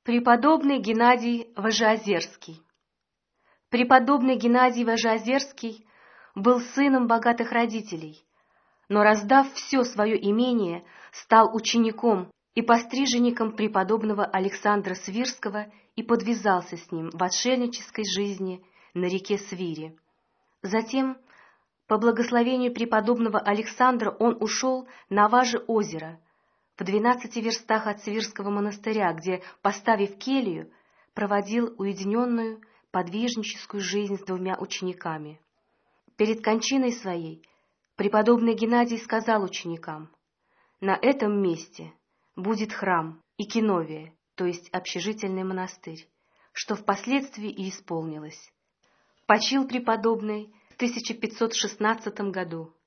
Преподобный Геннадий Вожеозерский. Преподобный Геннадий Вожеозерский был сыном богатых родителей, но, раздав все свое имение, стал учеником и постриженником преподобного Александра Свирского и подвязался с ним в отшельнической жизни на реке Свире. Затем, по благословению преподобного Александра, он ушел на Важе озеро, в 12 верстах от Свирского монастыря, где, поставив келью, проводил уединенную подвижническую жизнь с 2 учениками. Перед кончиной своей преподобный Геннадий сказал ученикам: «На этом месте будет храм и киновия, то есть общежительный монастырь», что впоследствии и исполнилось. Почил преподобный в 1516 году.